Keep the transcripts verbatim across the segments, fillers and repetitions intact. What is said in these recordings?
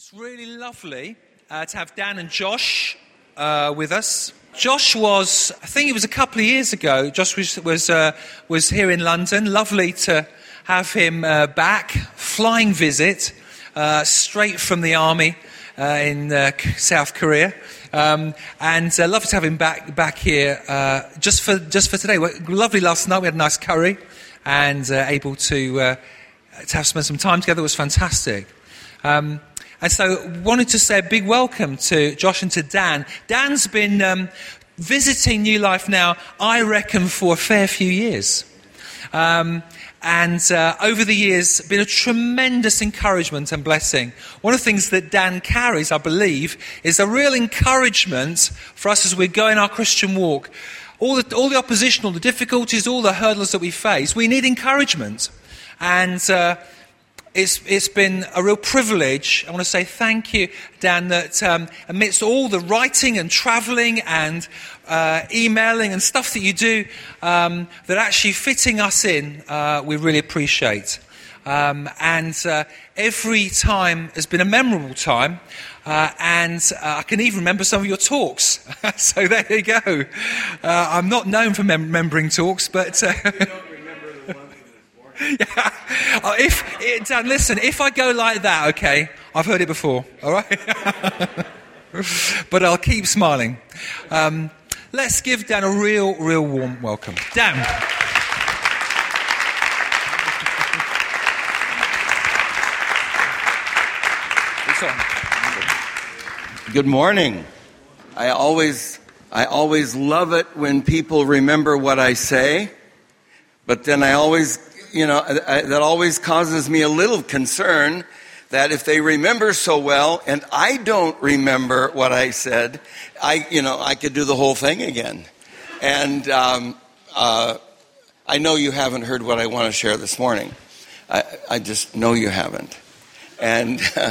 It's really lovely uh, to have Dan and Josh uh, with us. Josh was, I think it was a couple of years ago, Josh was was, uh, was here in London. Lovely to have him uh, back, flying visit, uh, straight from the army uh, in uh, South Korea. Um, and uh, lovely to have him back back here uh, just for just for today. Lovely last night, we had a nice curry and uh, able to, uh, to have spent some time together. It was fantastic. Um, And so wanted to say a big welcome to Josh and to Dan. Dan's been um, visiting New Life now, I reckon, for a fair few years. Um, and uh, over the years, been a tremendous encouragement and blessing. One of the things that Dan carries, I believe, is a real encouragement for us as we go in our Christian walk. All the, all the opposition, all the difficulties, all the hurdles that we face, we need encouragement. And Uh, It's, it's been a real privilege. I want to say thank you, Dan, that um, amidst all the writing and travelling and uh, emailing and stuff that you do, um, that actually fitting us in, uh, we really appreciate. Um, and uh, every time has been a memorable time. Uh, and uh, I can even remember some of your talks. So there you go. Uh, I'm not known for mem- remembering talks, but... Uh, Yeah. Oh, if Dan, listen, if I go like that, okay, I've heard it before, all right? But I'll keep smiling. Um, let's give Dan a real, real warm welcome. Dan. Good morning. I always, I always love it when people remember what I say, but then I always... You know, I, that always causes me a little concern that if they remember so well and I don't remember what I said, I, you know, I could do the whole thing again. And um, uh, I know you haven't heard what I want to share this morning. I, I just know you haven't. And uh,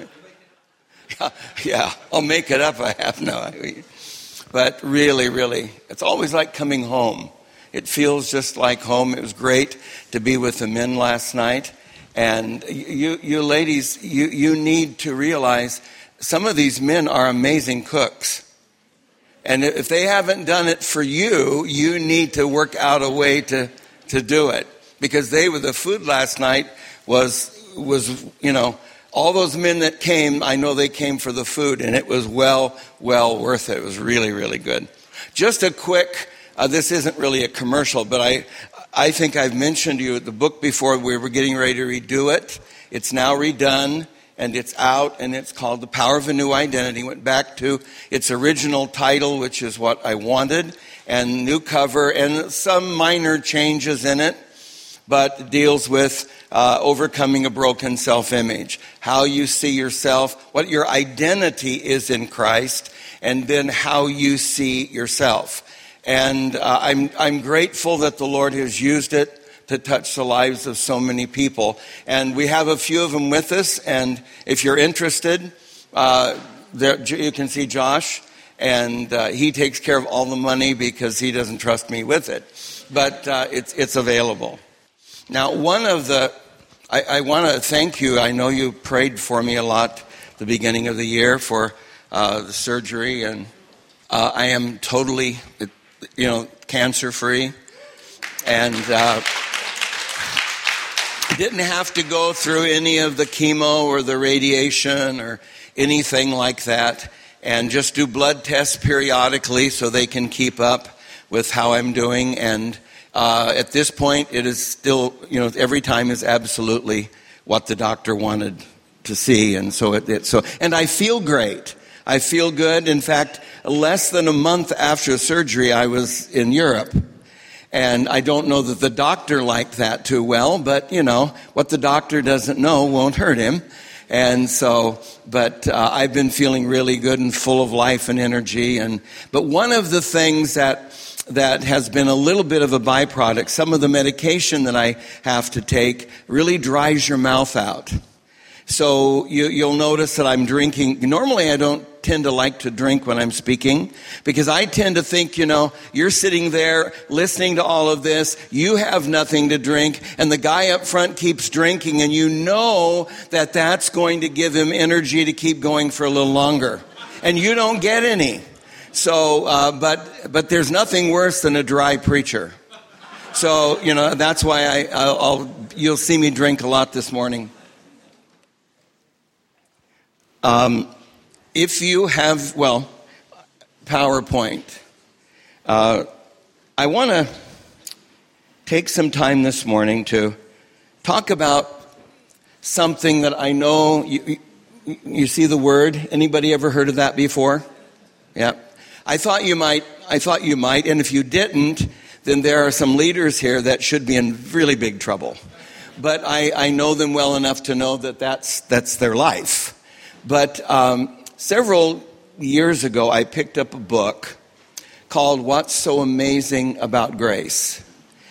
yeah, yeah, I'll make it up. I have no idea. But really, really, it's always like coming home. It feels just like home. It was great to be with the men last night. And you you ladies, you, you need to realize some of these men are amazing cooks. And if they haven't done it for you, you need to work out a way to, to do it. Because they were the food last night was, was, you know, all those men that came, I know they came for the food. And it was well, well worth it. It was really, really good. Just a quick... Uh, this isn't really a commercial, but I I think I've mentioned to you the book before. We were getting ready to redo it. It's now redone, and it's out, and it's called The Power of a New Identity. Went back to its original title, which is what I wanted, and new cover, and some minor changes in it, but deals with uh, overcoming a broken self-image, how you see yourself, what your identity is in Christ, and then how you see yourself. And uh, I'm I'm grateful that the Lord has used it to touch the lives of so many people. And we have a few of them with us. And if you're interested, uh, there, you can see Josh. And uh, he takes care of all the money because he doesn't trust me with it. But uh, it's it's available. Now, one of the, I, I want to thank you. I know you prayed for me a lot at the beginning of the year for uh, the surgery. And uh, I am totally... you know, cancer-free, and uh, didn't have to go through any of the chemo or the radiation or anything like that, and just do blood tests periodically so they can keep up with how I'm doing. And uh, at this point, it is still, you know, every time is absolutely what the doctor wanted to see, and so it, it so, and I feel great. I feel good. In fact, less than a month after surgery, I was in Europe. And I don't know that the doctor liked that too well, but, you know, what the doctor doesn't know won't hurt him. And so, but uh, I've been feeling really good and full of life and energy. And but one of the things that that has been a little bit of a byproduct, some of the medication that I have to take really dries your mouth out. So you, you'll notice that I'm drinking. Normally I don't tend to like to drink when I'm speaking, because I tend to think, you know, you're sitting there listening to all of this, you have nothing to drink, and the guy up front keeps drinking, and you know that that's going to give him energy to keep going for a little longer. And you don't get any. So, uh, but but there's nothing worse than a dry preacher. So, you know, that's why I, I'll, I'll you'll see me drink a lot this morning. Um, if you have, well, PowerPoint, uh, I want to take some time this morning to talk about something that I know you, you, you see the word. Anybody ever heard of that before? Yeah. I thought you might, I thought you might, and if you didn't, then there are some leaders here that should be in really big trouble. But I, I know them well enough to know that that's, that's their life. But um, several years ago, I picked up a book called What's So Amazing About Grace.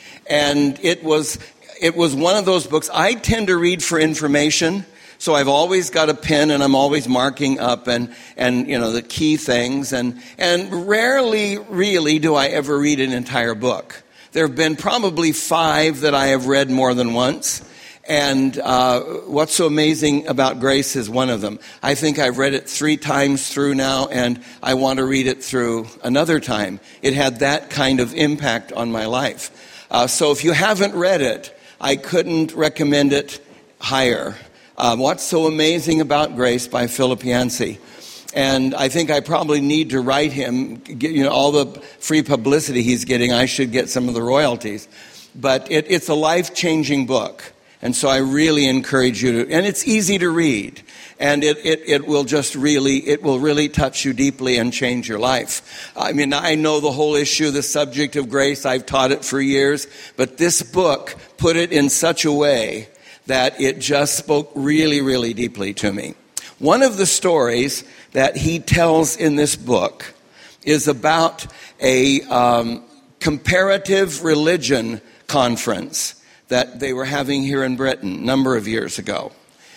And it was, it was one of those books. I tend to read for information. So I've always got a pen and I'm always marking up and, and you know, the key things. And, and rarely, really, do I ever read an entire book. There have been probably five that I have read more than once. And uh, What's So Amazing About Grace is one of them. I think I've read it three times through now, and I want to read it through another time. It had that kind of impact on my life. Uh, so if you haven't read it, I couldn't recommend it higher. Uh, What's So Amazing About Grace by Philip Yancey. And I think I probably need to write him, get, you know, all the free publicity he's getting, I should get some of the royalties. But it, it's a life-changing book. And so I really encourage you to, and it's easy to read. And it, it, it will just really, it will really touch you deeply and change your life. I mean, I know the whole issue, the subject of grace, I've taught it for years. But this book put it in such a way that it just spoke really, really deeply to me. One of the stories that he tells in this book is about a um, comparative religion conference that they were having here in Britain a number of years ago.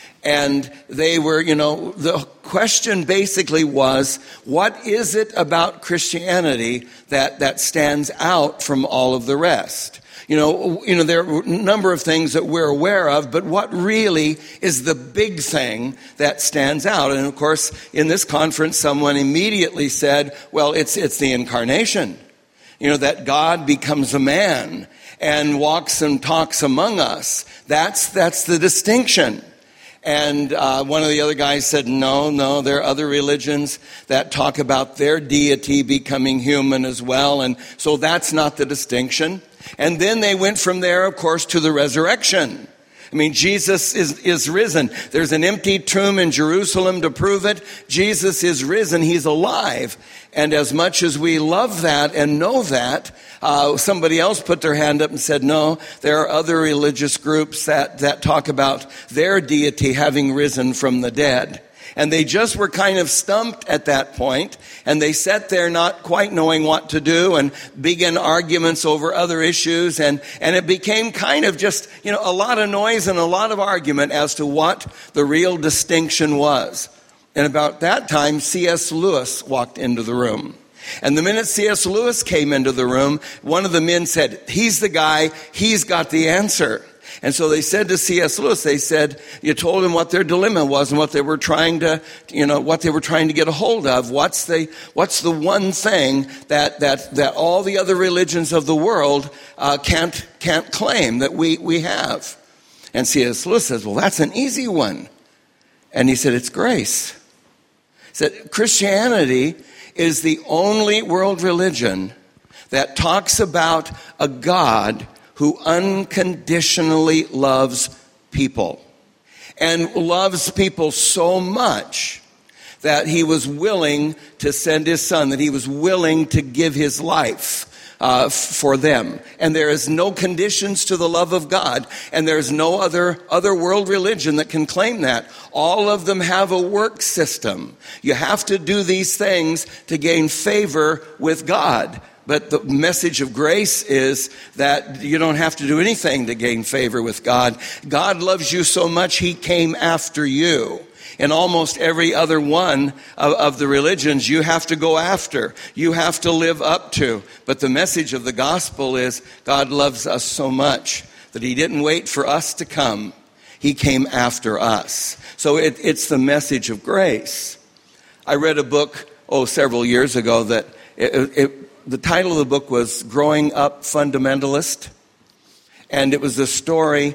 And they were, you know, the question basically was, what is it about Christianity that, that stands out from all of the rest? You know, you know, there are a number of things that we're aware of, but what really is the big thing that stands out? And of course, in this conference, someone immediately said, well, it's it's the incarnation. You know, that God becomes a man and walks and talks among us. That's that's the distinction. And uh, one of the other guys said, no, no, there are other religions that talk about their deity becoming human as well. And so that's not the distinction. And then they went from there, of course, to the resurrection. I mean, Jesus is, is risen. There's an empty tomb in Jerusalem to prove it. Jesus is risen. He's alive. And as much as we love that and know that, uh, somebody else put their hand up and said, no, there are other religious groups that, that talk about their deity having risen from the dead. And they just were kind of stumped at that point, and they sat there not quite knowing what to do and began arguments over other issues, and, and it became kind of just, you know, a lot of noise and a lot of argument as to what the real distinction was. And about that time, C S Lewis walked into the room. And the minute C S Lewis came into the room, one of the men said, he's the guy, he's got the answer. And so they said to C S Lewis, they said, you told him what their dilemma was and what they were trying to, you know, what they were trying to get a hold of. What's the, what's the one thing that, that, that all the other religions of the world uh, can't, can't claim that we, we have? And C S Lewis says, well, that's an easy one. And he said, it's grace. He said, Christianity is the only world religion that talks about a God who unconditionally loves people, and loves people so much that he was willing to send his son, that he was willing to give his life uh, for them. And there is no conditions to the love of God, and there's no other, other world religion that can claim that. All of them have a work system. You have to do these things to gain favor with God. But the message of grace is that you don't have to do anything to gain favor with God. God loves you so much, he came after you. In almost every other one of, of the religions, you have to go after. You have to live up to. But the message of the gospel is God loves us so much that he didn't wait for us to come. He came after us. So it, it's the message of grace. I read a book, oh, several years ago that it, it, the title of the book was Growing Up Fundamentalist. And it was the story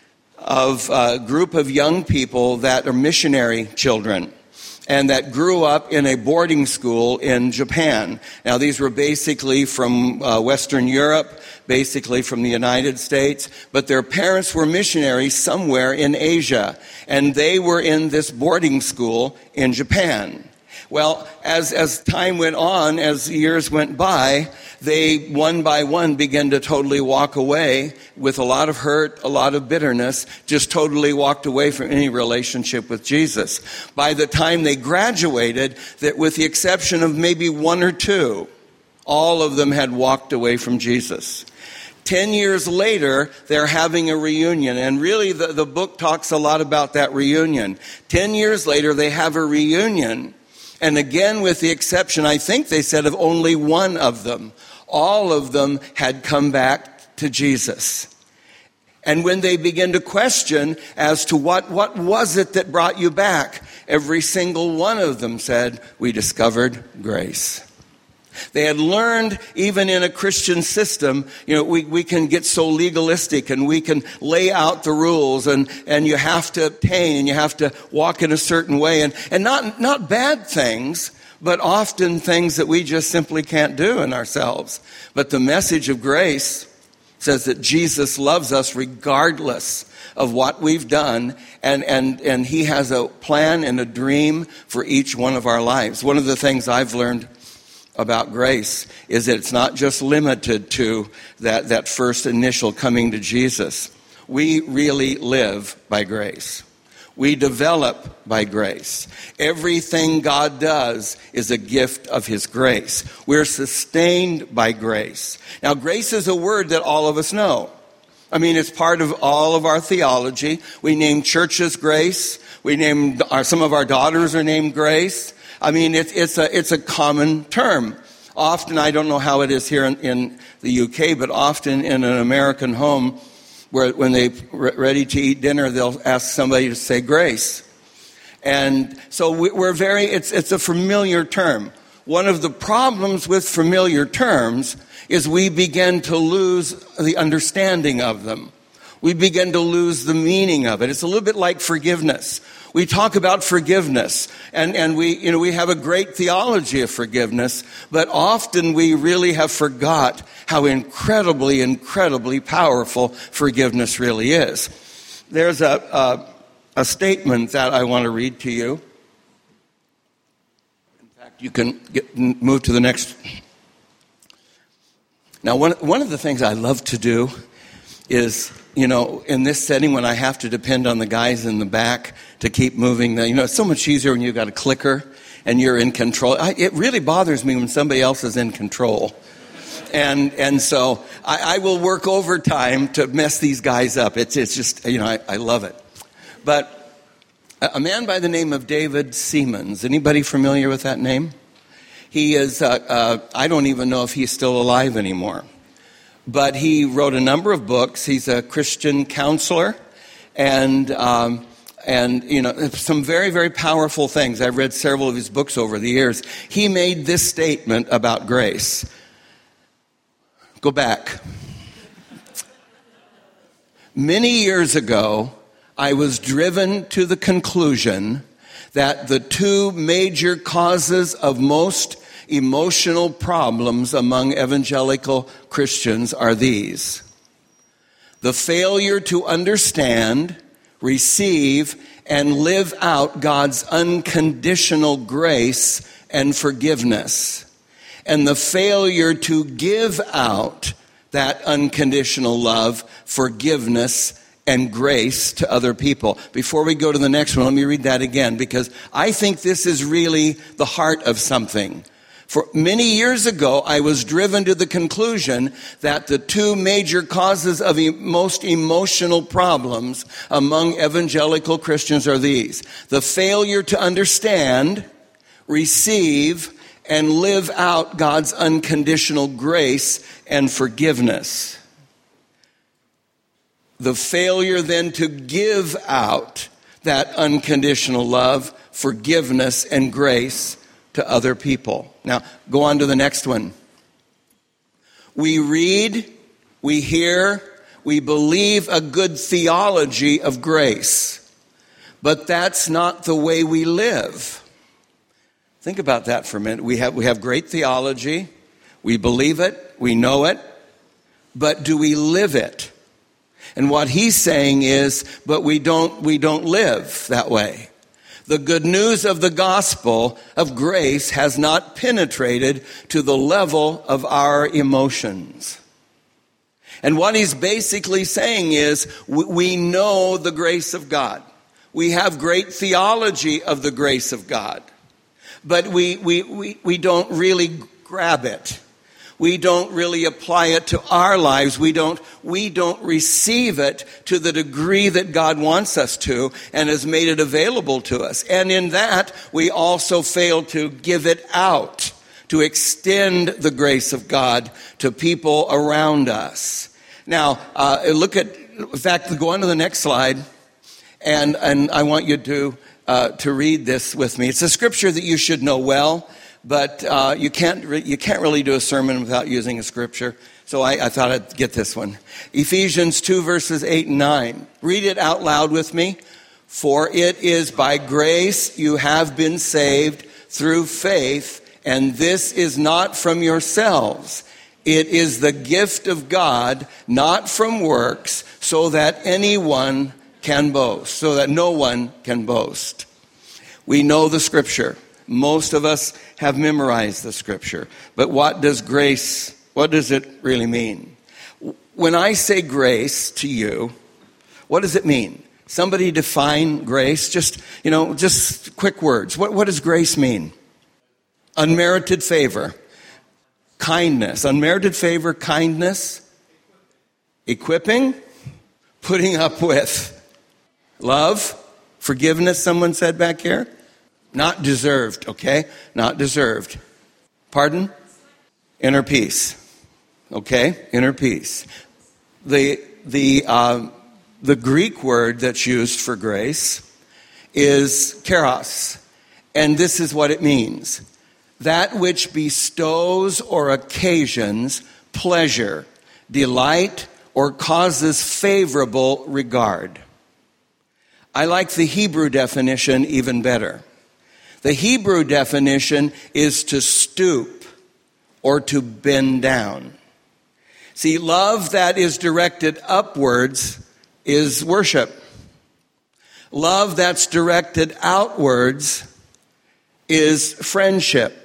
of a group of young people that are missionary children and that grew up in a boarding school in Japan. Now, these were basically from uh, Western Europe, basically from the United States, but their parents were missionaries somewhere in Asia, and they were in this boarding school in Japan. Well, as, as time went on, as years went by, they, one by one, began to totally walk away with a lot of hurt, a lot of bitterness, just totally walked away from any relationship with Jesus. By the time they graduated, that with the exception of maybe one or two, all of them had walked away from Jesus. Ten years later, they're having a reunion, and really the, the book talks a lot about that reunion. Ten years later, they have a reunion. And again, with the exception, I think they said, of only one of them, all of them had come back to Jesus. And when they began to question as to what, what was it that brought you back, every single one of them said, we discovered grace. They had learned, even in a Christian system, you know, we, we can get so legalistic and we can lay out the rules and, and you have to obtain and you have to walk in a certain way. And, and not, not bad things, but often things that we just simply can't do in ourselves. But the message of grace says that Jesus loves us regardless of what we've done, and, and, and he has a plan and a dream for each one of our lives. One of the things I've learned about grace is that it's not just limited to that, that first initial coming to Jesus. We really live by grace. We develop by grace. Everything God does is a gift of his grace. We're sustained by grace. Now, grace is a word that all of us know. I mean, it's part of all of our theology. We name churches Grace. We name our, some of our daughters are named Grace. I mean, it's, it's a, it's a common term. Often, I don't know how it is here in, in the U K, but often in an American home, where when they're ready to eat dinner, they'll ask somebody to say grace. And so we're very, it's, it's a familiar term. One of the problems with familiar terms is we begin to lose the understanding of them. We begin to lose the meaning of it. It's a little bit like forgiveness. We talk about forgiveness, and, and we, you know, we have a great theology of forgiveness, but often we really have forgot how incredibly, incredibly powerful forgiveness really is. There's a, a, a statement that I want to read to you. In fact, you can get, move to the next. Now, one, one of the things I love to do is, you know, in this setting when I have to depend on the guys in the back to keep moving, the, you know, it's so much easier when you've got a clicker and you're in control. I, it really bothers me when somebody else is in control. And and so I, I will work overtime to mess these guys up. It's it's just, you know, I, I love it. But a man by the name of David Seamands, anybody familiar with that name? He is, uh, uh, I don't even know if he's still alive anymore. But he wrote a number of books. He's a Christian counselor, and um, and you know some very very powerful things. I've read several of his books over the years. He made this statement about grace. Go back. Many years ago, I was driven to the conclusion that the two major causes of most emotional problems among evangelical Christians are these: the failure to understand, receive, and live out God's unconditional grace and forgiveness, and the failure to give out that unconditional love, forgiveness, and grace to other people. Before we go to the next one, let me read that again, because I think this is really the heart of something. For many years ago, I was driven to the conclusion that the two major causes of e- most emotional problems among evangelical Christians are these: the failure to understand, receive, and live out God's unconditional grace and forgiveness. The failure then to give out that unconditional love, forgiveness, and grace to other people. Now, go on to the next one. We read, we hear, we believe a good theology of grace, but that's not the way we live. Think about that for a minute. We have, we have great theology, we believe it, we know it, but do we live it? And what he's saying is, but we don't, we don't live that way. The good news of the gospel of grace has not penetrated to the level of our emotions. And what he's basically saying is, we know the grace of God. We have great theology of the grace of God. But we, we, we, we don't really grab it. We don't really apply it to our lives. We don't, we don't receive it to the degree that God wants us to and has made it available to us. And in that, we also fail to give it out, to extend the grace of God to people around us. Now, uh, look at, in fact, go on to the next slide, and, and I want you to, uh, to read this with me. It's a scripture that you should know well. But uh, you can't re- you can't really do a sermon without using a scripture. So I, I thought I'd get this one. Ephesians two, verses eight and nine. Read it out loud with me. For it is by grace you have been saved through faith, and this is not from yourselves. It is the gift of God, not from works, so that anyone can boast, so that no one can boast. We know the scripture. Most of us have memorized the scripture. But what does grace, what does it really mean? When I say grace to you, what does it mean? Somebody define grace. Just, you know, just quick words. What, what does grace mean? Unmerited favor. Kindness. Unmerited favor, kindness. Equipping. Putting up with. Love. Forgiveness, someone said back here. Not deserved, okay? Not deserved. Pardon? Inner peace. Okay? Inner peace. The, the, uh, the Greek word that's used for grace is charos. And this is what it means. That which bestows or occasions pleasure, delight, or causes favorable regard. I like the Hebrew definition even better. The Hebrew definition is to stoop or to bend down. See, love that is directed upwards is worship. Love that's directed outwards is friendship.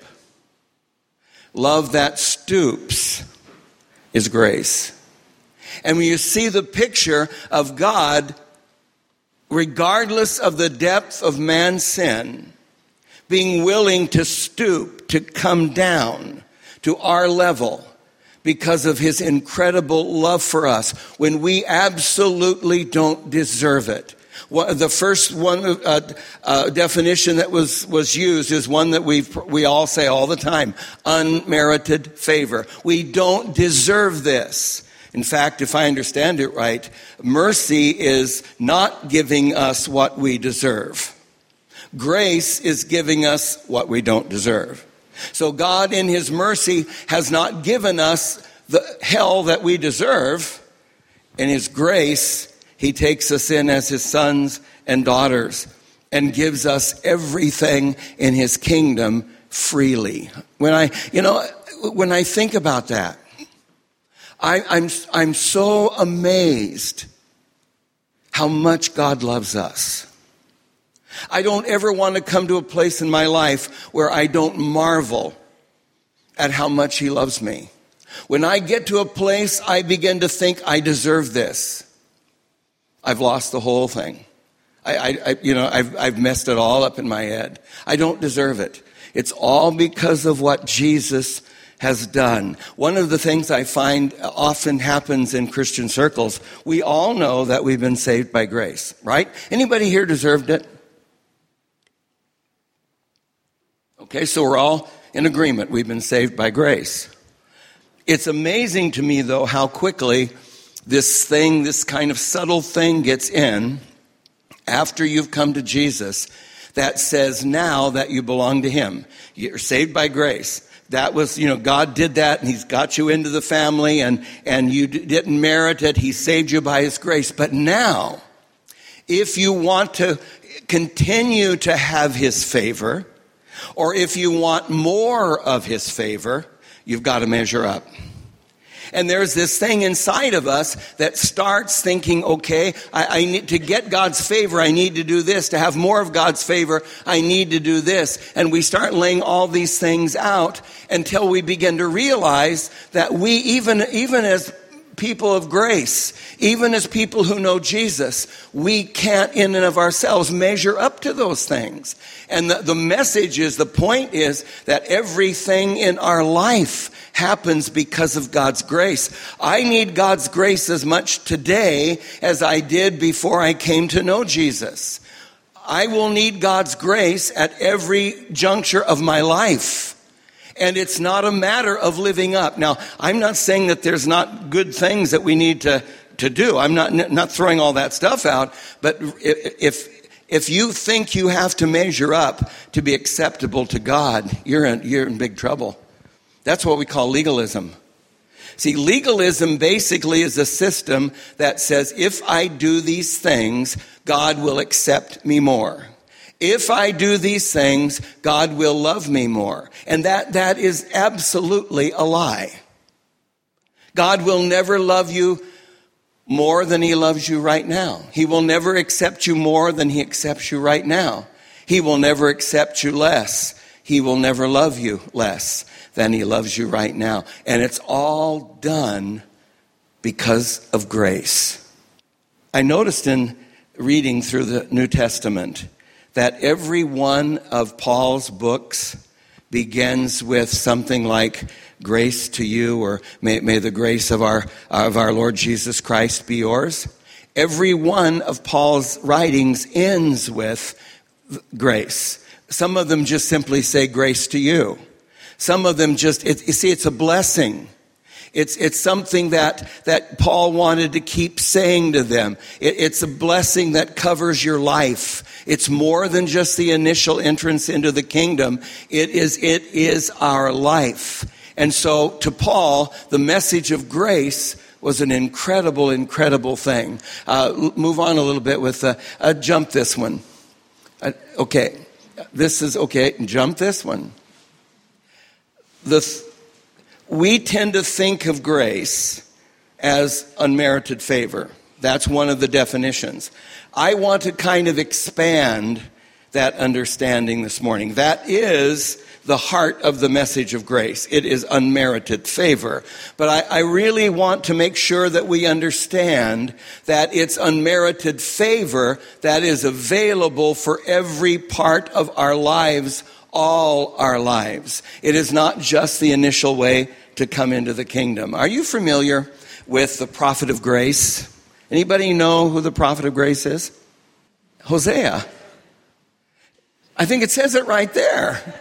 Love that stoops is grace. And when you see the picture of God, regardless of the depth of man's sin, being willing to stoop, to come down to our level because of his incredible love for us when we absolutely don't deserve it. Well, the first one uh, uh, definition that was, was used is one that we we all say all the time: unmerited favor. We don't deserve this. In fact, if I understand it right, mercy is not giving us what we deserve. Grace is giving us what we don't deserve. So God, in his mercy, has not given us the hell that we deserve. In his grace, he takes us in as his sons and daughters and gives us everything in his kingdom freely. When I, you know, when I think about that, I, I'm, I'm so amazed how much God loves us. I don't ever want to come to a place in my life where I don't marvel at how much he loves me. When I get to a place I begin to think I deserve this, I've lost the whole thing. I, I, I you know, I've, I've messed it all up in my head. I don't deserve it. It's all because of what Jesus has done. One of the things I find often happens in Christian circles, we all know that we've been saved by grace, right? Anybody here deserved it? Okay, so we're all in agreement. We've been saved by grace. It's amazing to me, though, how quickly this thing, this kind of subtle thing gets in after you've come to Jesus that says now that you belong to him. You're saved by grace. That was, you know, God did that and he's got you into the family and, and you d- didn't merit it. He saved you by his grace. But now, if you want to continue to have his favor, or if you want more of his favor, you've got to measure up. And there's this thing inside of us that starts thinking, okay, I, I need to get God's favor. I need to do this. To have more of God's favor, I need to do this. And we start laying all these things out until we begin to realize that we, even, even as people of grace, even as people who know Jesus, we can't in and of ourselves measure up to those things. And the, the message is, the point is that everything in our life happens because of God's grace. I need God's grace as much today as I did before I came to know Jesus. I will need God's grace at every juncture of my life. And it's not a matter of living up. Now, I'm not saying that there's not good things that we need to, to do. I'm not, not throwing all that stuff out. But if, if you think you have to measure up to be acceptable to God, you're in, you're in big trouble. That's what we call legalism. See, legalism basically is a system that says if I do these things, God will accept me more. If I do these things, God will love me more. And that, that is absolutely a lie. God will never love you more than he loves you right now. He will never accept you more than he accepts you right now. He will never accept you less. He will never love you less than he loves you right now. And it's all done because of grace. I noticed in reading through the New Testament that every one of Paul's books begins with something like grace to you, or may, may the grace of our, of our Lord Jesus Christ be yours. Every one of Paul's writings ends with grace. Some of them just simply say grace to you. Some of them just, it, you see, it's a blessing. It's, it's something that, that Paul wanted to keep saying to them. It, it's a blessing that covers your life. It's more than just the initial entrance into the kingdom. It is, it is our life. And so to Paul, the message of grace was an incredible, incredible thing. Uh, move on a little bit with, uh, uh, jump this one. Uh, okay. This is, okay, jump this one. The th- we tend to think of grace as unmerited favor. That's one of the definitions. I want to kind of expand that understanding this morning. That is the heart of the message of grace. It is unmerited favor. But I, I really want to make sure that we understand that it's unmerited favor that is available for every part of our lives, all our lives. It is not just the initial way to come into the kingdom. Are you familiar with the prophet of grace? Anybody know who the prophet of grace is? Hosea. I think it says it right there.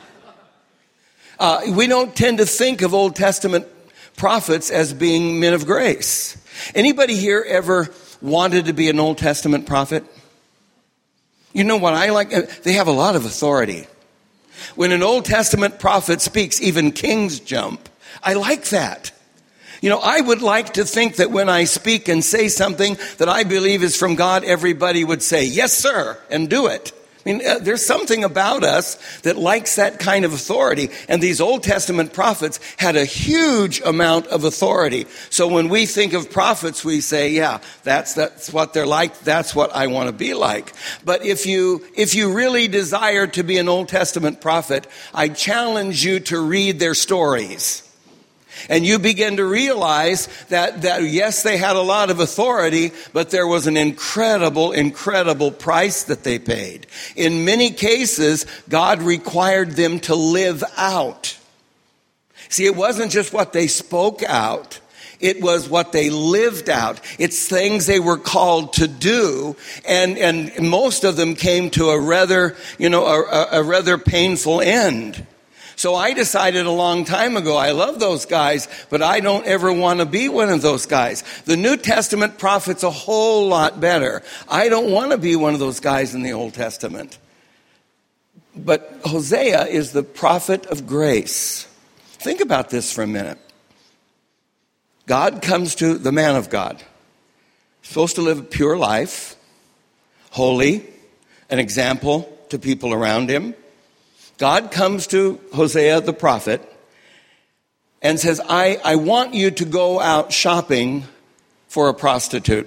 Uh, we don't tend to think of Old Testament prophets as being men of grace. Anybody here ever wanted to be an Old Testament prophet? You know what I like? They have a lot of authority. When an Old Testament prophet speaks, even kings jump. I like that. You know, I would like to think that when I speak and say something that I believe is from God, everybody would say, yes, sir, and do it. I mean, uh, there's something about us that likes that kind of authority. And these Old Testament prophets had a huge amount of authority. So when we think of prophets, we say, yeah, that's, that's what they're like. That's what I want to be like. But if you, if you really desire to be an Old Testament prophet, I challenge you to read their stories. And you begin to realize that, that, yes, they had a lot of authority, but there was an incredible, incredible price that they paid. In many cases, God required them to live out. See, it wasn't just what they spoke out. It was what they lived out. It's things they were called to do. And, and most of them came to a rather, you know, a, a rather painful end. So I decided a long time ago, I love those guys, but I don't ever want to be one of those guys. The New Testament prophet's a whole lot better. I don't want to be one of those guys in the Old Testament. But Hosea is the prophet of grace. Think about this for a minute. God comes to the man of God. He's supposed to live a pure life, holy, an example to people around him. God comes to Hosea the prophet and says, I, I want you to go out shopping for a prostitute.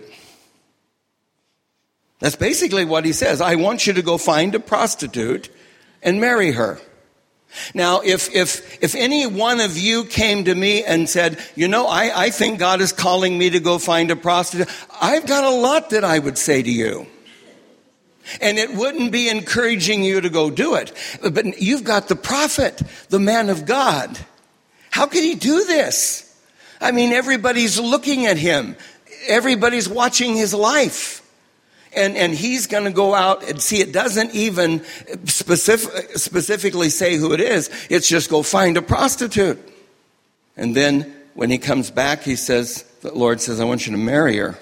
That's basically what he says. I want you to go find a prostitute and marry her. Now, if if if any one of you came to me and said, you know, I, I think God is calling me to go find a prostitute, I've got a lot that I would say to you. And it wouldn't be encouraging you to go do it. But you've got the prophet, the man of God. How could he do this? I mean, everybody's looking at him. Everybody's watching his life. And, and he's going to go out and see, it doesn't even specific, specifically say who it is. It's just go find a prostitute. And then when he comes back, he says, the Lord says, I want you to marry her.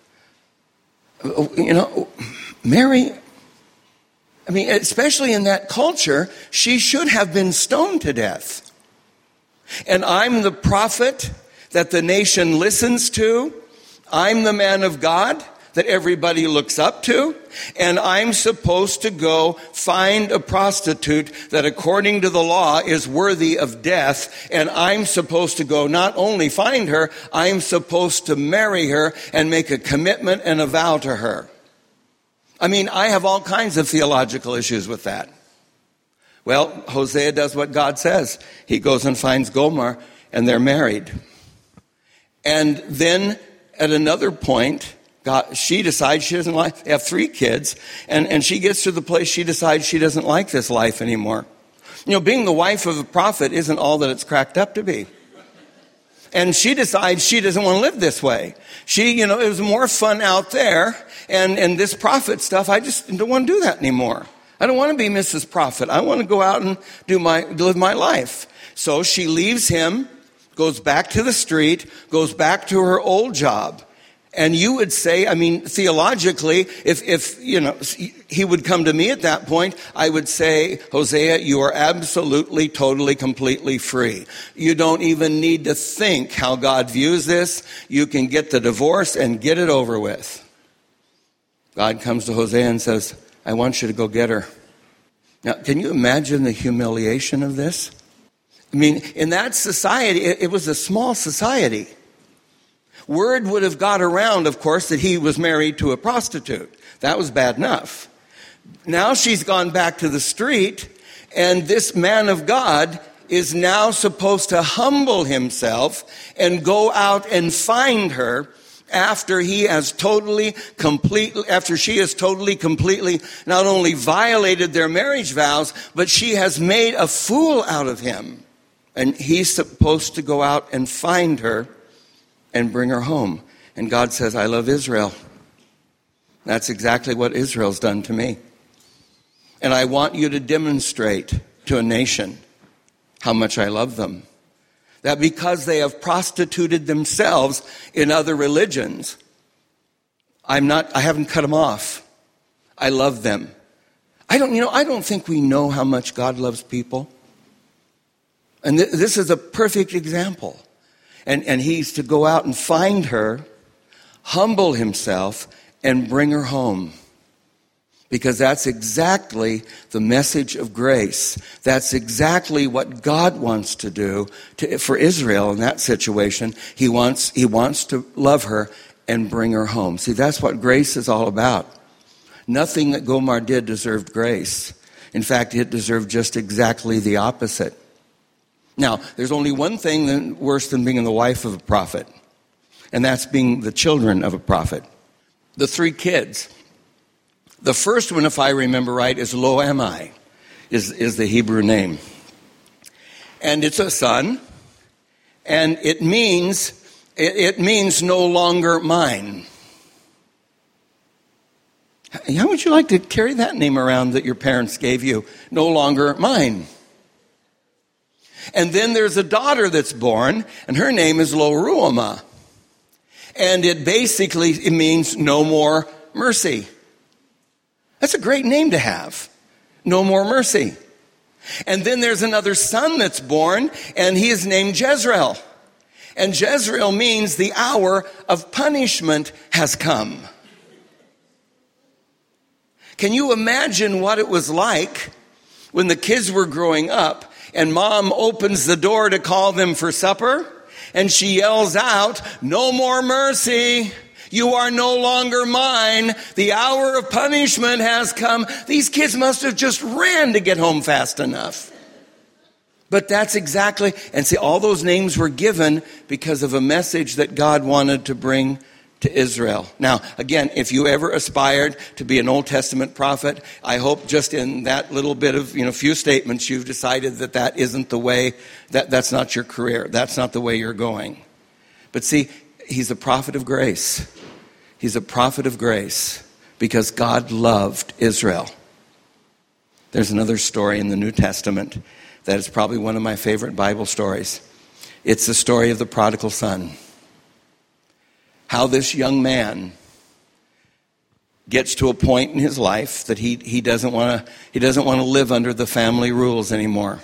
You know, Mary, I mean, especially in that culture, she should have been stoned to death. And I'm the prophet that the nation listens to. I'm the man of God that everybody looks up to. And I'm supposed to go find a prostitute that according to the law is worthy of death. And I'm supposed to go not only find her, I'm supposed to marry her and make a commitment and a vow to her. I mean, I have all kinds of theological issues with that. Well, Hosea does what God says. He goes and finds Gomer, and they're married. And then at another point, God, she decides she doesn't like, they have three kids, and, and she gets to the place she decides she doesn't like this life anymore. You know, being the wife of a prophet isn't all that it's cracked up to be. And she decides she doesn't want to live this way. She, you know, it was more fun out there, and, and this prophet stuff, I just don't want to do that anymore. I don't want to be Missus Prophet. I want to go out and do my, live my life. So she leaves him, goes back to the street, goes back to her old job. And you would say, I mean, theologically, if, if, you know, he would come to me at that point, I would say, Hosea, you are absolutely, totally, completely free. You don't even need to think how God views this. You can get the divorce and get it over with. God comes to Hosea and says, I want you to go get her. Now, can you imagine the humiliation of this? I mean, in that society, it, it was a small society. Word would have got around, of course, that he was married to a prostitute. That was bad enough. Now she's gone back to the street, and this man of God is now supposed to humble himself and go out and find her after he has totally, completely, after she has totally, completely not only violated their marriage vows, but she has made a fool out of him. And he's supposed to go out and find her and bring her home. And God says, I love Israel. That's exactly what Israel's done to me. And I want you to demonstrate to a nation how much I love them. That because they have prostituted themselves in other religions, I'm not, I haven't cut them off. I love them. I don't, you know, I don't think we know how much God loves people. And th- this is a perfect example. And, and he's to go out and find her, humble himself, and bring her home. Because that's exactly the message of grace. That's exactly what God wants to do to, for Israel in that situation. He wants, he wants to love her and bring her home. See, that's what grace is all about. Nothing that Gomer did deserved grace. In fact, it deserved just exactly the opposite. Now, there's only one thing that, worse than being the wife of a prophet, and that's being the children of a prophet. The three kids. The first one, if I remember right, is Lo Ami, is, is the Hebrew name. And it's a son, and it means, it, it means no longer mine. How would you like to carry that name around that your parents gave you? No longer mine. And then there's a daughter that's born, and her name is Lo Ruhamah. And it basically it means no more mercy. That's a great name to have. No more mercy. And then there's another son that's born, and he is named Jezreel. And Jezreel means the hour of punishment has come. Can you imagine what it was like when the kids were growing up and mom opens the door to call them for supper and she yells out, "No more mercy. You are no longer mine. The hour of punishment has come." These kids must have just ran to get home fast enough. But that's exactly, and see, all those names were given because of a message that God wanted to bring to Israel. Now, again, if you ever aspired to be an Old Testament prophet, I hope just in that little bit of, you know, few statements, you've decided that that isn't the way, that that's not your career. That's not the way you're going. But see, he's a prophet of grace. He's a prophet of grace because God loved Israel. There's another story in the New Testament that is probably one of my favorite Bible stories. It's the story of the prodigal son. How this young man gets to a point in his life that he, he doesn't want to he doesn't want to live under the family rules anymore.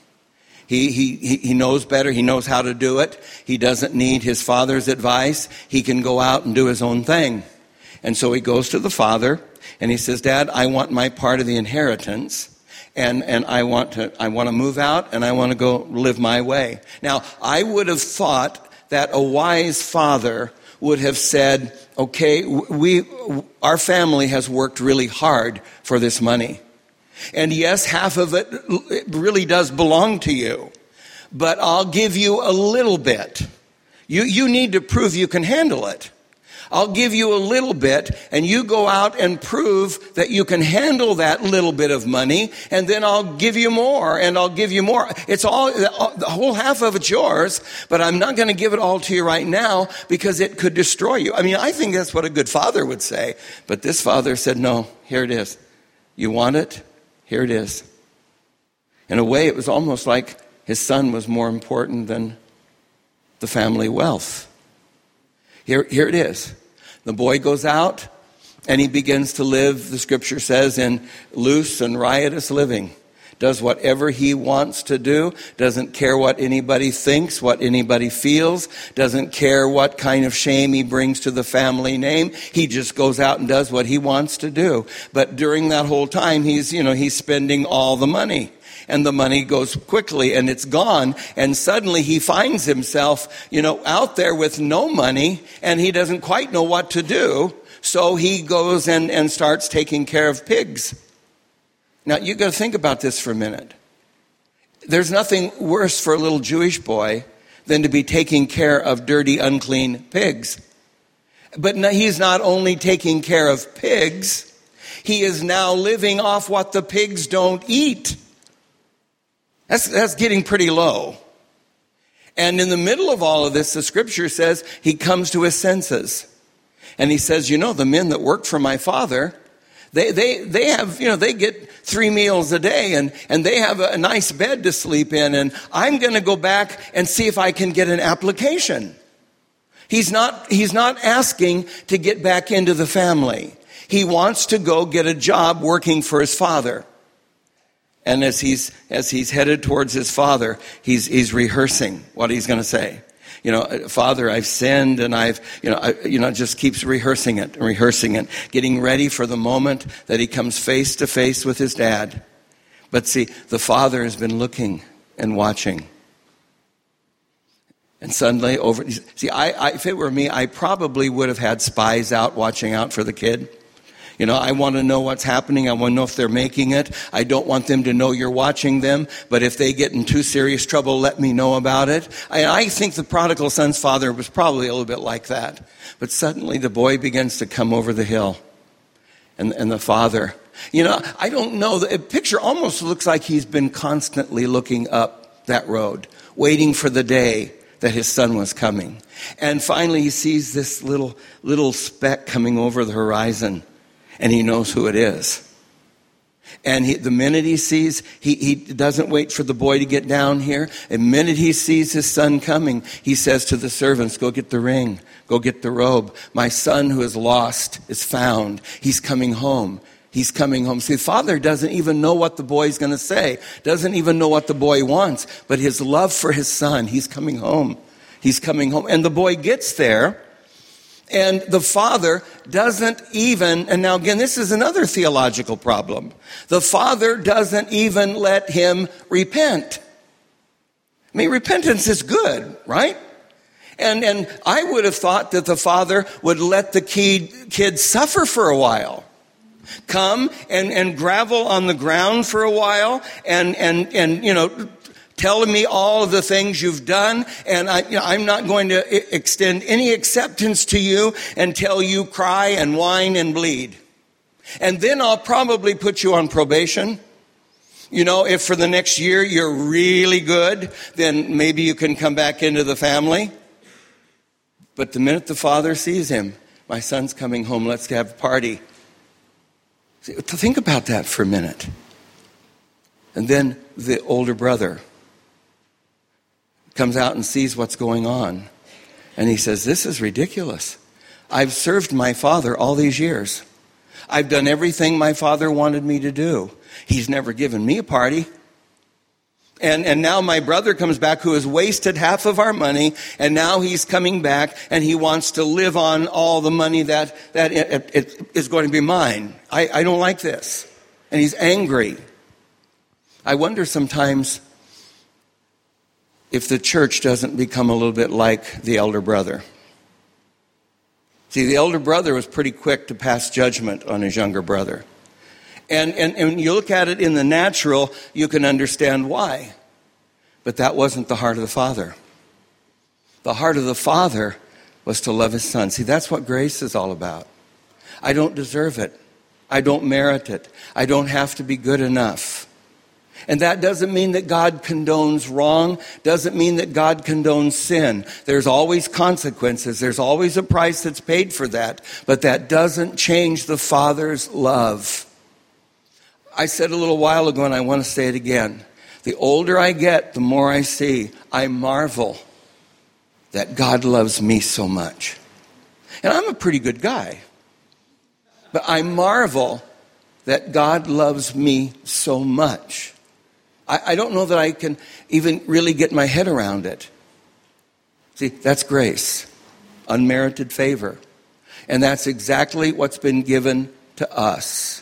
He, he, he knows better. He knows how to do it. He doesn't need his father's advice. He can go out and do his own thing. And so he goes to the father and he says, "Dad, I want my part of the inheritance. And, and I want to I want to move out and I want to go live my way." Now, I would have thought that a wise father would have said, "Okay, we, our family has worked really hard for this money. And yes, half of it really does belong to you. But I'll give you a little bit. You, you need to prove you can handle it. I'll give you a little bit, and you go out and prove that you can handle that little bit of money, and then I'll give you more, and I'll give you more. It's all, the whole half of it's yours, but I'm not going to give it all to you right now because it could destroy you." I mean, I think that's what a good father would say. But this father said, "No, here it is. You want it? Here it is." In a way, it was almost like his son was more important than the family wealth. Here, here it is. The boy goes out and he begins to live, the scripture says, in loose and riotous living. Does whatever he wants to do, doesn't care what anybody thinks, what anybody feels, doesn't care what kind of shame he brings to the family name. He just goes out and does what he wants to do. But during that whole time, he's, you know, he's spending all the money. And the money goes quickly and it's gone. And suddenly he finds himself, you know, out there with no money and he doesn't quite know what to do. So he goes and, and starts taking care of pigs. Now, you've got to think about this for a minute. There's nothing worse for a little Jewish boy than to be taking care of dirty, unclean pigs. But he's not only taking care of pigs, he is now living off what the pigs don't eat. That's, that's getting pretty low. And in the middle of all of this, the scripture says he comes to his senses. And he says, "You know, the men that work for my father, They they they have, you know, they get three meals a day and, and they have a nice bed to sleep in. And I'm going to go back and see if I can get an application." He's not, he's not asking to get back into the family. He wants to go get a job working for his father. And as he's, as he's headed towards his father, he's, he's rehearsing what he's going to say. You know, "Father, I've sinned," and I've, you know, I, you know, just keeps rehearsing it, rehearsing it, getting ready for the moment that he comes face to face with his dad. But see, the father has been looking and watching. And suddenly over, see, I, I, if it were me, I probably would have had spies out watching out for the kid. You know, I want to know what's happening. I want to know if they're making it. I don't want them to know you're watching them. But if they get in too serious trouble, let me know about it. I, I think the prodigal son's father was probably a little bit like that. But suddenly the boy begins to come over the hill. And, and the father, you know, I don't know. The picture almost looks like he's been constantly looking up that road, waiting for the day that his son was coming. And finally he sees this little, little speck coming over the horizon. And he knows who it is. And he, the minute he sees, he, he doesn't wait for the boy to get down here. The minute he sees his son coming, he says to the servants, go get the ring, go get the robe. My son who is lost is found. He's coming home. He's coming home. See, the father doesn't even know what the boy's going to say, doesn't even know what the boy wants, but his love for his son, he's coming home. He's coming home. And the boy gets there. And the father doesn't even, and now again, this is another theological problem. The father doesn't even let him repent. I mean, repentance is good, right? And and I would have thought that the father would let the kid, kid suffer for a while. Come and, and gravel on the ground for a while and, and, and, you know, telling me all of the things you've done, and I, you know, I'm not going to I- extend any acceptance to you until you cry and whine and bleed. And then I'll probably put you on probation. You know, if for the next year you're really good, then maybe you can come back into the family. But the minute the father sees him, my son's coming home, let's have a party. See, think about that for a minute. And then the older brother comes out and sees what's going on. And he says, this is ridiculous. I've served my father all these years. I've done everything my father wanted me to do. He's never given me a party. And, and now my brother comes back who has wasted half of our money. And now he's coming back and he wants to live on all the money that, that it, it is going to be mine. I, I don't like this. And he's angry. I wonder sometimes if the church doesn't become a little bit like the elder brother. See, the elder brother was pretty quick to pass judgment on his younger brother. And, and, and when you look at it in the natural, you can understand why. But that wasn't the heart of the father. The heart of the father was to love his son. See, that's what grace is all about. I don't deserve it. I don't merit it. I don't have to be good enough. And that doesn't mean that God condones wrong, doesn't mean that God condones sin. There's always consequences. There's always a price that's paid for that. But that doesn't change the Father's love. I said a little while ago, and I want to say it again. The older I get, the more I see, I marvel that God loves me so much. And I'm a pretty good guy. But I marvel that God loves me so much. I don't know that I can even really get my head around it. See, that's grace, unmerited favor. And that's exactly what's been given to us.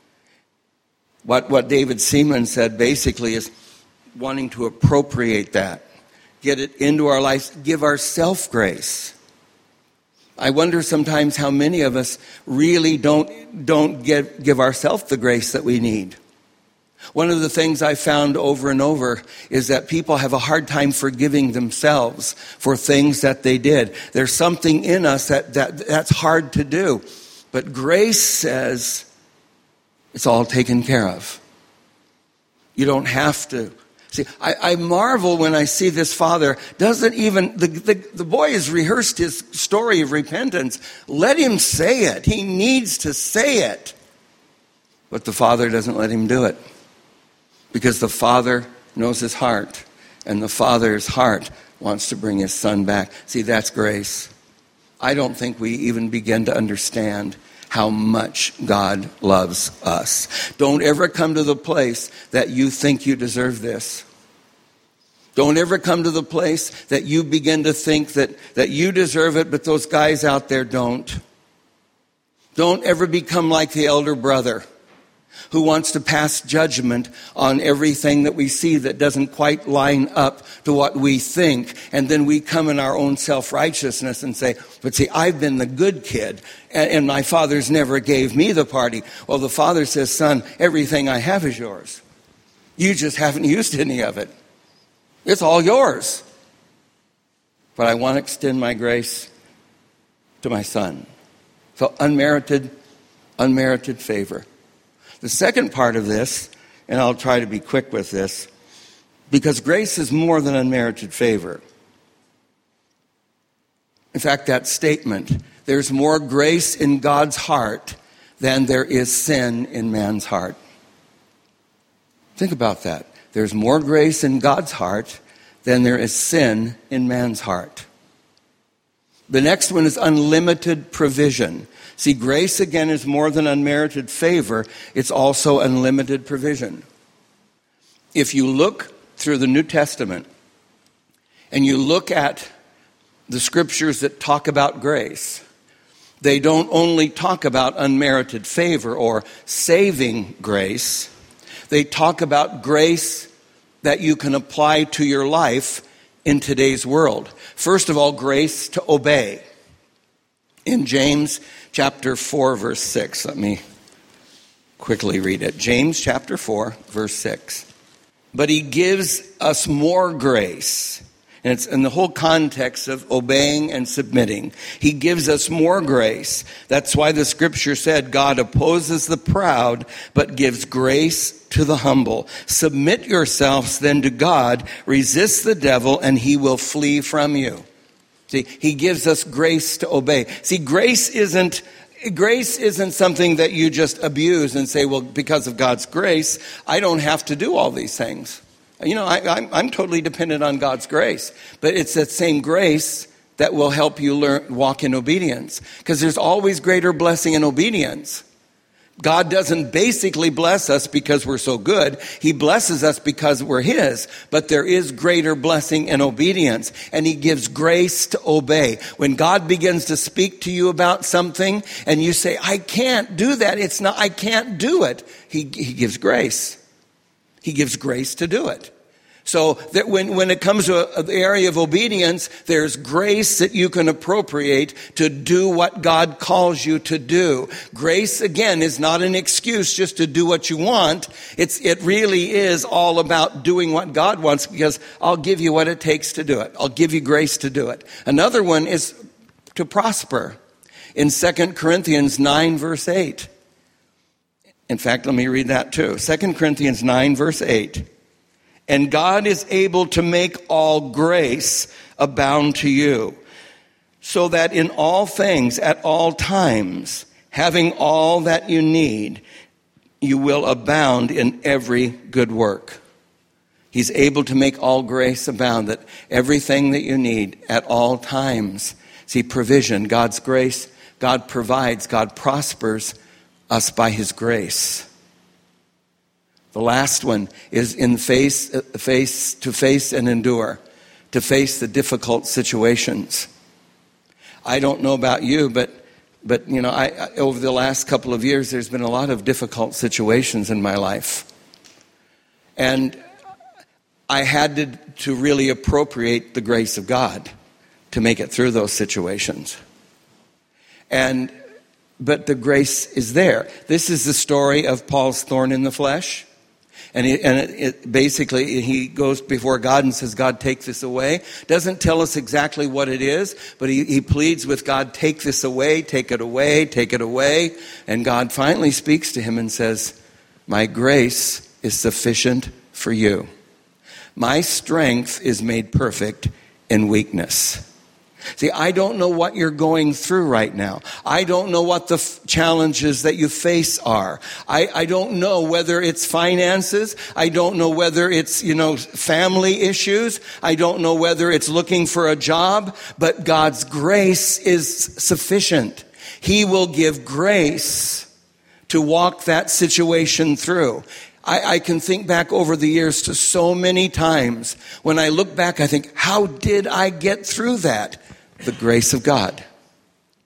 What, what David Seaman said basically is wanting to appropriate that, get it into our lives, give ourselves grace. I wonder sometimes how many of us really don't, don't give, give ourselves the grace that we need. One of the things I found over and over is that people have a hard time forgiving themselves for things that they did. There's something in us that, that that's hard to do. But grace says it's all taken care of. You don't have to. See, I, I marvel when I see this father doesn't even, the, the, the boy has rehearsed his story of repentance. Let him say it. He needs to say it. But the father doesn't let him do it. Because the father knows his heart. And the father's heart wants to bring his son back. See, that's grace. I don't think we even begin to understand how much God loves us. Don't ever come to the place that you think you deserve this. Don't ever come to the place that you begin to think that, that you deserve it, but those guys out there don't. Don't ever become like the elder brother. who wants to pass judgment on everything that we see that doesn't quite line up to what we think. And then we come in our own self-righteousness and say, but see, I've been the good kid, and, and my father's never gave me the party. Well, the father says, son, everything I have is yours. You just haven't used any of it. It's all yours. But I want to extend my grace to my son. So unmerited, unmerited favor. The second part of this, and I'll try to be quick with this, because grace is more than unmerited favor. In fact, that statement, there's more grace in God's heart than there is sin in man's heart. Think about that. There's more grace in God's heart than there is sin in man's heart. The next one is unlimited provision. See, grace again is more than unmerited favor. It's also unlimited provision. If you look through the New Testament and you look at the scriptures that talk about grace, they don't only talk about unmerited favor or saving grace. They talk about grace that you can apply to your life in today's world. First of all, grace to obey. In James chapter four, verse six, let me quickly read it. James chapter four, verse six. But he gives us more grace. And it's in the whole context of obeying and submitting. He gives us more grace. That's why the scripture said, God opposes the proud, but gives grace to the humble. Submit yourselves then to God, resist the devil, and he will flee from you. See, he gives us grace to obey. See, grace isn't grace isn't something that you just abuse and say, well, because of God's grace, I don't have to do all these things. You know, I, I'm, I'm totally dependent on God's grace. But it's that same grace that will help you learn walk in obedience. Because there's always greater blessing in obedience. God doesn't basically bless us because we're so good. He blesses us because we're His. But there is greater blessing in obedience. And He gives grace to obey. When God begins to speak to you about something and you say, I can't do that. It's not, I can't do it. He, he gives grace. He gives grace to do it. So that when, when it comes to the area of obedience, there's grace that you can appropriate to do what God calls you to do. Grace, again, is not an excuse just to do what you want. It's, it really is all about doing what God wants, because I'll give you what it takes to do it. I'll give you grace to do it. Another one is to prosper. In Second Corinthians nine, verse eight. In fact, let me read that too. Second Corinthians nine, verse eight. And God is able to make all grace abound to you, so that in all things, at all times, having all that you need, you will abound in every good work. He's able to make all grace abound, that everything that you need at all times. See, provision, God's grace, God provides, God prospers us by His grace. The last one is in face, face to face and endure, to face the difficult situations. I don't know about you, but but you know, I, I over the last couple of years, there's been a lot of difficult situations in my life, and I had to, to really appropriate the grace of God to make it through those situations. And but the grace is there. This is the story of Paul's thorn in the flesh. And, it, and it, it basically, he goes before God and says, God, take this away. Doesn't tell us exactly what it is, but he, he pleads with God, take this away, take it away, take it away. And God finally speaks to him and says, my grace is sufficient for you. My strength is made perfect in weakness. See, I don't know what you're going through right now. I don't know what the f- challenges that you face are. I, I don't know whether it's finances. I don't know whether it's, you know, family issues. I don't know whether it's looking for a job. But God's grace is sufficient. He will give grace to walk that situation through. I, I can think back over the years to so many times. When I look back, I think, how did I get through that? The grace of God.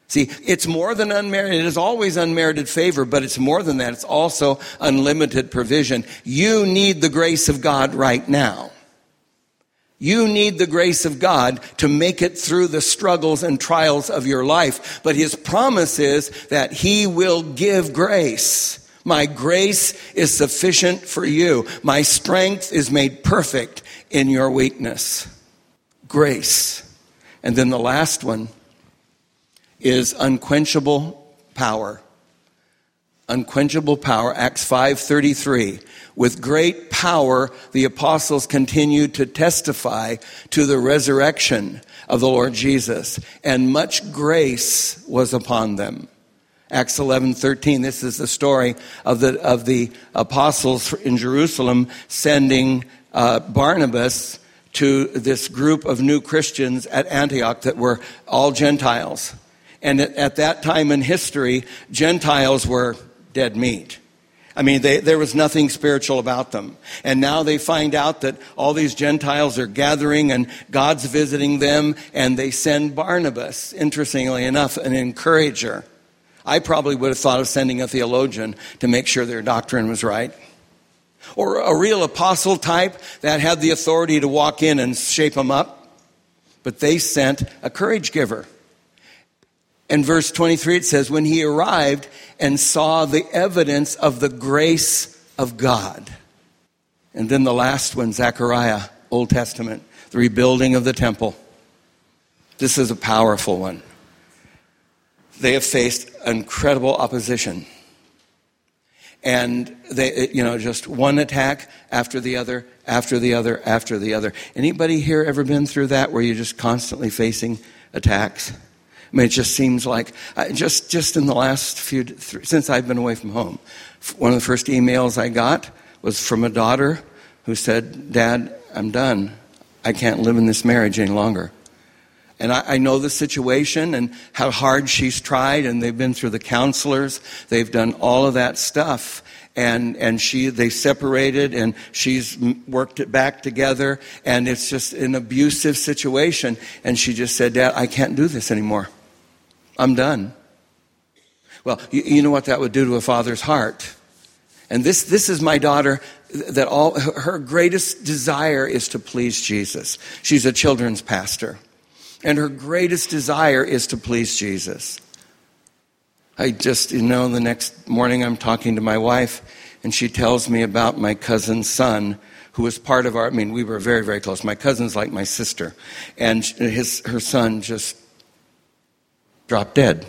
See, it's more than unmerited. It is always unmerited favor, but it's more than that. It's also unlimited provision. You need the grace of God right now. You need the grace of God to make it through the struggles and trials of your life. But his promise is that he will give grace. My grace is sufficient for you. My strength is made perfect in your weakness. Grace. And then the last one is unquenchable power. Unquenchable power, Acts five thirty-three. With great power, the apostles continued to testify to the resurrection of the Lord Jesus, and much grace was upon them. Acts eleven thirteen. This is the story of the of the apostles in Jerusalem sending uh, Barnabas to this group of new Christians at Antioch that were all Gentiles. And at, at that time in history, Gentiles were dead meat. I mean, they, there was nothing spiritual about them. And now they find out that all these Gentiles are gathering and God's visiting them, and they send Barnabas, interestingly enough, an encourager. I probably would have thought of sending a theologian to make sure their doctrine was right. Or a real apostle type that had the authority to walk in and shape them up. But they sent a courage giver. In verse twenty-three, it says, when he arrived and saw the evidence of the grace of God. And then the last one, Zechariah, Old Testament, the rebuilding of the temple. This is a powerful one. They have faced incredible opposition. And they, you know, just one attack after the other, after the other, after the other. Anybody here ever been through that where you're just constantly facing attacks? I mean, it just seems like, uh, just just in the last few, th- since I've been away from home, one of the first emails I got was from a daughter who said, Dad, I'm done. I can't live in this marriage any longer. And I, I know the situation and how hard she's tried, and they've been through the counselors. They've done all of that stuff. And and she they separated, and she's worked it back together, and it's just an abusive situation. And she just said, Dad, I can't do this anymore. I'm done. Well, you, you know what that would do to a father's heart. And this this is my daughter, that all her greatest desire is to please Jesus. She's a children's pastor. And her greatest desire is to please Jesus. I just, you know, the next morning I'm talking to my wife, and she tells me about my cousin's son, who was part of our, I mean, we were very, very close. My cousin's like my sister. And his her son just dropped dead.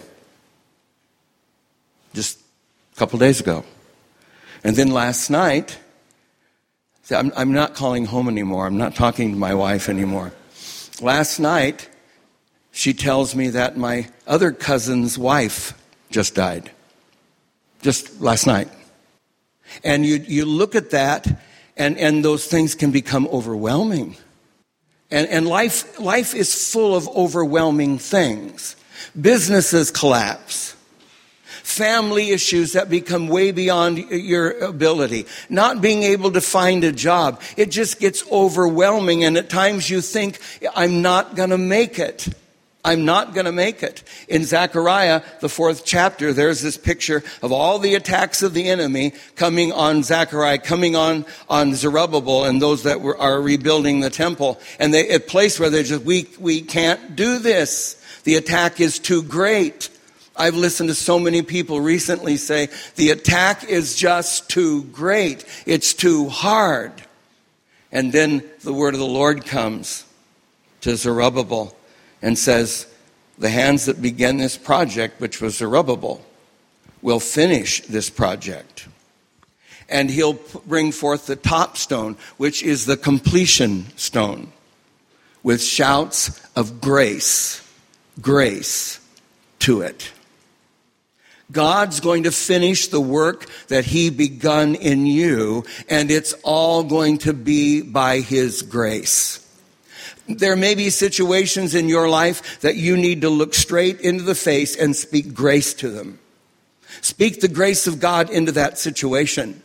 Just a couple days ago. And then last night, I'm, I'm not calling home anymore. I'm not talking to my wife anymore. Last night, she tells me that my other cousin's wife just died. Just last night. And you you look at that, and, and those things can become overwhelming. And, and life life is full of overwhelming things. Businesses collapse. Family issues that become way beyond your ability. Not being able to find a job. It just gets overwhelming, and at times you think, I'm not going to make it. I'm not going to make it. In Zechariah, the fourth chapter, there's this picture of all the attacks of the enemy coming on Zechariah, coming on, on Zerubbabel and those that were, are rebuilding the temple. And they, a place where they're just, we, we can't do this. The attack is too great. I've listened to so many people recently say, the attack is just too great. It's too hard. And then the word of the Lord comes to Zerubbabel and says, the hands that began this project, which was Zerubbabel, will finish this project. And he'll bring forth the top stone, which is the completion stone, with shouts of grace, grace to it. God's going to finish the work that he begun in you, and it's all going to be by his grace. There may be situations in your life that you need to look straight into the face and speak grace to them. Speak the grace of God into that situation.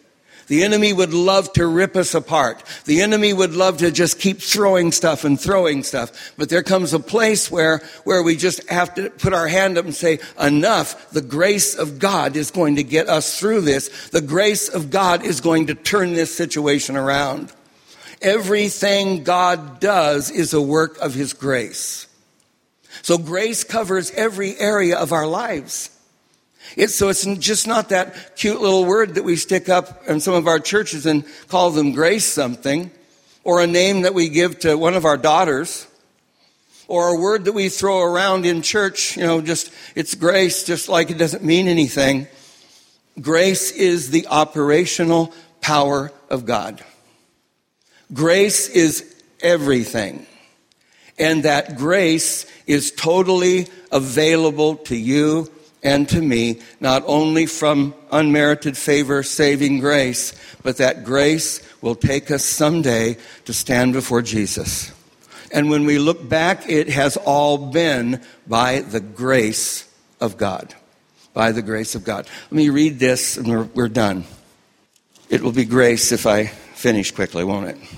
The enemy would love to rip us apart. The enemy would love to just keep throwing stuff and throwing stuff. But there comes a place where, where we just have to put our hand up and say, enough. The grace of God is going to get us through this. The grace of God is going to turn this situation around. Everything God does is a work of his grace. So grace covers every area of our lives. It's, so it's just not that cute little word that we stick up in some of our churches and call them grace something, or a name that we give to one of our daughters, or a word that we throw around in church, you know, just, it's grace, just like it doesn't mean anything. Grace is the operational power of God. Grace is everything. And that grace is totally available to you and to me, not only from unmerited favor, saving grace, but that grace will take us someday to stand before Jesus. And when we look back, it has all been by the grace of God. By the grace of God. Let me read this and we're, we're done. It will be grace if I finish quickly, won't it?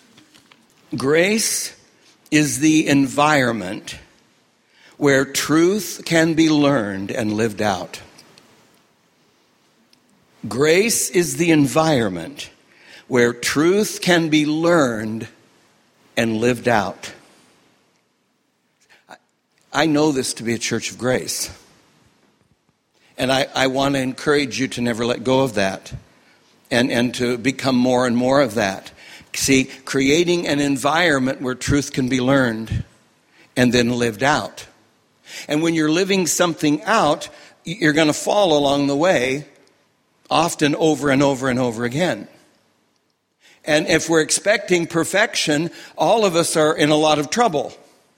Grace is the environment where truth can be learned and lived out. Grace is the environment where truth can be learned and lived out. I know this to be a church of grace. And I, I want to encourage you to never let go of that and, and to become more and more of that. See, creating an environment where truth can be learned and then lived out. And when you're living something out, you're going to fall along the way, often over and over and over again. And if we're expecting perfection, all of us are in a lot of trouble.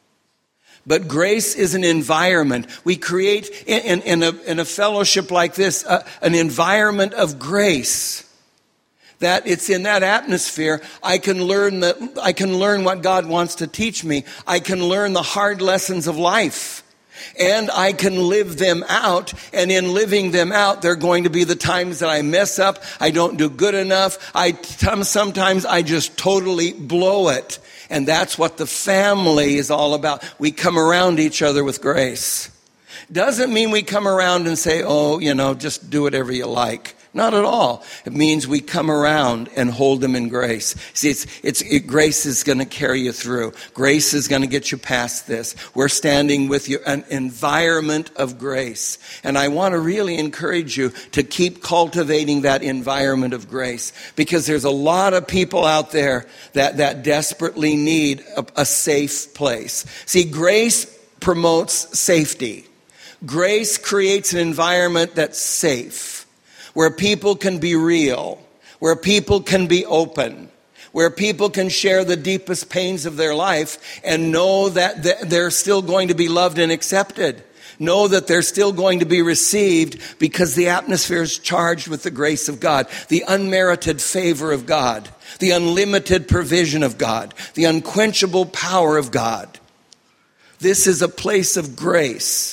But grace is an environment. We create in, in, in, a, in a fellowship like this, uh, an environment of grace. That it's in that atmosphere I can learn that I can learn what God wants to teach me. I can learn the hard lessons of life. And I can live them out. And in living them out, there are going to be the times that I mess up. I don't do good enough. I sometimes I just totally blow it. And that's what the family is all about. We come around each other with grace. Doesn't mean we come around and say, oh, you know, just do whatever you like. Not at all. It means we come around and hold them in grace. See, it's, it's, it, grace is going to carry you through. Grace is going to get you past this. We're standing with you, an environment of grace. And I want to really encourage you to keep cultivating that environment of grace, because there's a lot of people out there that, that desperately need a, a safe place. See, grace promotes safety. Grace creates an environment that's safe, where people can be real, where people can be open, where people can share the deepest pains of their life and know that they're still going to be loved and accepted. Know that they're still going to be received because the atmosphere is charged with the grace of God, the unmerited favor of God, the unlimited provision of God, the unquenchable power of God. This is a place of grace.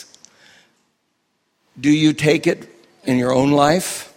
Do you take it in your own life?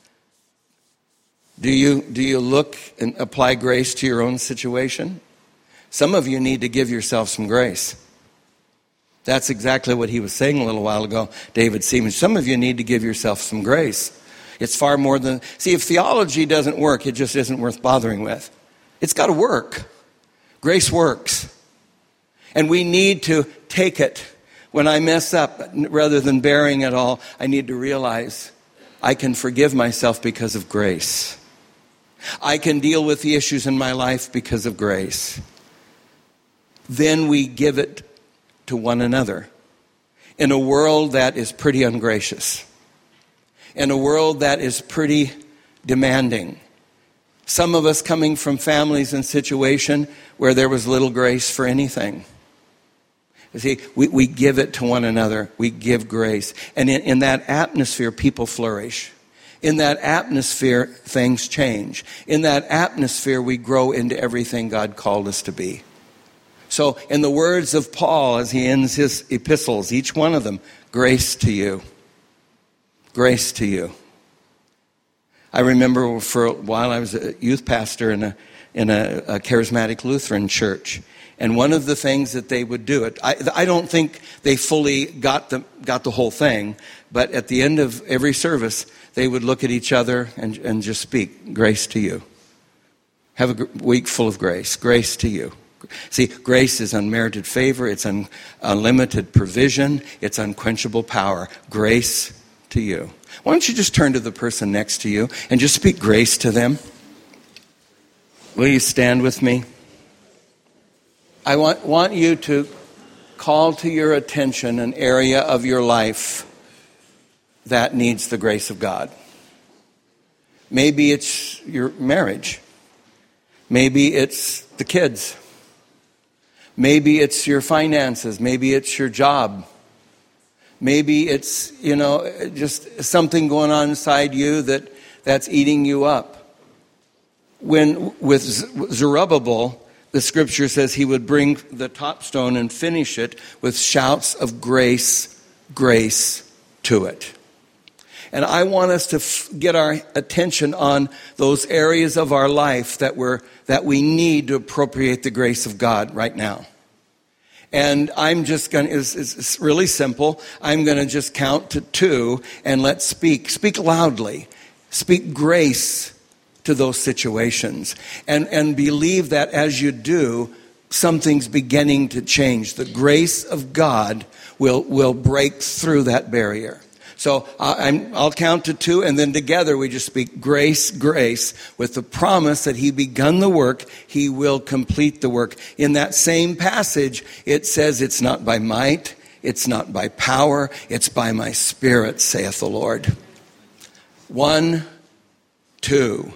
Do you, do you look and apply grace to your own situation? Some of you need to give yourself some grace. That's exactly what he was saying a little while ago, David Seaman. Some of you need to give yourself some grace. It's far more than... See, if theology doesn't work, it just isn't worth bothering with. It's got to work. Grace works. And we need to take it. When I mess up, rather than bearing it all, I need to realize I can forgive myself because of grace. I can deal with the issues in my life because of grace. Then we give it to one another in a world that is pretty ungracious, in a world that is pretty demanding. Some of us coming from families and situations where there was little grace for anything. You see, we, we give it to one another. We give grace. And in, in that atmosphere, people flourish. In that atmosphere, things change. In that atmosphere, we grow into everything God called us to be. So, in the words of Paul, as he ends his epistles, each one of them, grace to you. Grace to you. I remember for a while I was a youth pastor in a in a, a charismatic Lutheran church, and one of the things that they would do, it I, I don't think they fully got the got the whole thing, but at the end of every service, they would look at each other and, and just speak, grace to you. Have a week full of grace. Grace to you. See, grace is unmerited favor. It's un, unlimited provision. It's unquenchable power. Grace to you. Why don't you just turn to the person next to you and just speak grace to them? Will you stand with me? I want, want you to call to your attention an area of your life that needs the grace of God. Maybe it's your marriage. Maybe it's the kids. Maybe it's your finances. Maybe it's your job. Maybe it's, you know, just something going on inside you that, that's eating you up. When with Zerubbabel, the scripture says he would bring the top stone and finish it with shouts of grace, grace to it. And I want us to f- get our attention on those areas of our life that we're, that we need to appropriate the grace of God right now. And I'm just going to, it's, it's really simple. I'm going to just count to two and let's speak. Speak loudly. Speak grace to those situations. And, and believe that as you do, something's beginning to change. The grace of God will, will break through that barrier. So uh, I'm, I'll count to two, and then together we just speak grace, grace, with the promise that he begun the work, he will complete the work. In that same passage, it says it's not by might, it's not by power, it's by my Spirit, saith the Lord. One, two.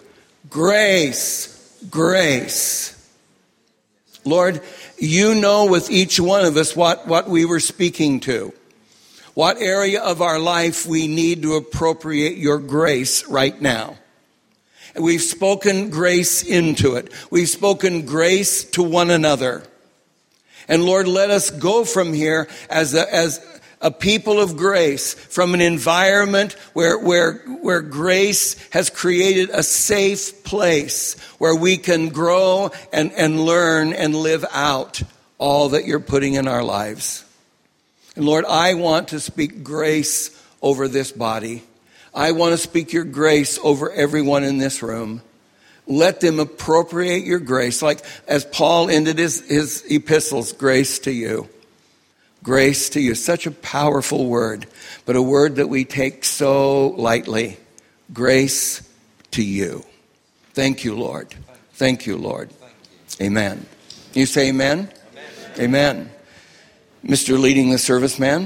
Grace, grace. Lord, you know with each one of us what, what we were speaking to. What area of our life we need to appropriate your grace right now. And we've spoken grace into it. We've spoken grace to one another. And Lord, let us go from here as a, as a people of grace, from an environment where, where, where grace has created a safe place where we can grow and, and learn and live out all that you're putting in our lives. And Lord, I want to speak grace over this body. I want to speak your grace over everyone in this room. Let them appropriate your grace. Like as Paul ended his, his epistles, grace to you. Grace to you. Such a powerful word, but a word that we take so lightly. Grace to you. Thank you, Lord. Thank you, Lord. Amen. You say amen? Amen. Amen. Mister Leading the Service Man.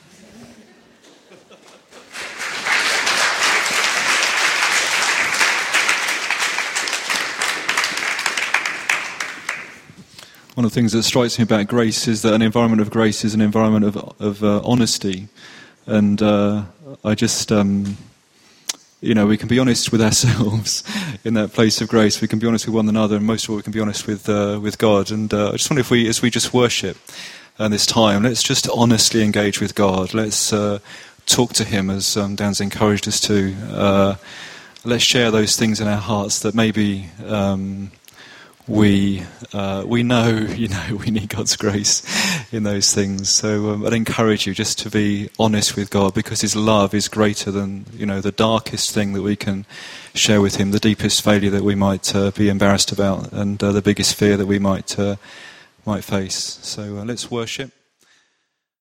One of the things that strikes me about grace is that an environment of grace is an environment of, of uh, honesty. And uh, I just, um, you know, we can be honest with ourselves in that place of grace. We can be honest with one another, and most of all, we can be honest with uh, with God. And uh, I just wonder if we, as we just worship, and this time, let's just honestly engage with God. Let's uh, talk to him as um, Dan's encouraged us to. Uh, let's share those things in our hearts that maybe um, we uh, we know, you know, we need God's grace in those things. So um, I'd encourage you just to be honest with God, because his love is greater than, you know, the darkest thing that we can share with him, the deepest failure that we might uh, be embarrassed about, and uh, the biggest fear that we might uh, might face. So uh, let's worship.